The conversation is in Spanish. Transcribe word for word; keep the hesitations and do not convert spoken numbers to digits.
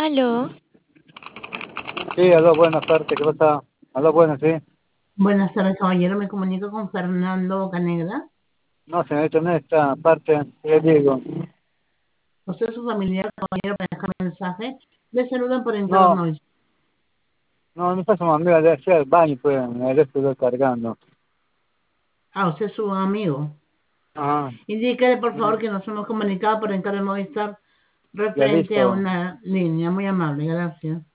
Aló, Sí, aló, buenas tardes, ¿qué pasa? Aló, buenas, sí. Buenas tardes, caballero. Me comunico con Fernando Bocanegra. No, señorita, en esta parte, le digo. Usted es su familiar, caballero, para dejar mensaje. Le saludan por No, interno. no, no pasa amiga, de hacia el baño, pues, me estoy cargando. Ah, usted es su amigo. Ajá, Indíquele, por favor, mm, que nos hemos comunicado por encargo de Movistar ya referente a listo. una línea. Muy amable, gracias.